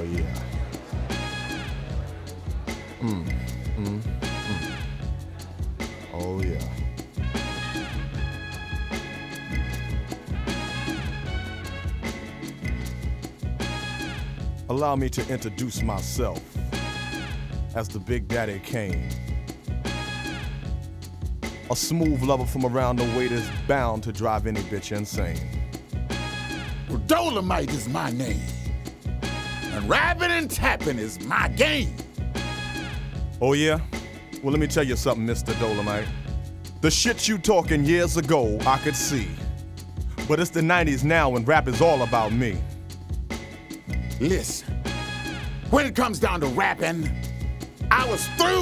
yeah. Oh yeah. Allow me to introduce myself as the Big Daddy Kane. A smooth lover from around the way that's bound to drive any bitch insane. Well, Dolomite is my name, and rapping and tapping is my game. Oh yeah? Well, let me tell you something, Mr. Dolomite. The shit you talking years ago, I could see. But it's the 90s now and rap is all about me. Listen, when it comes down to rapping, I was through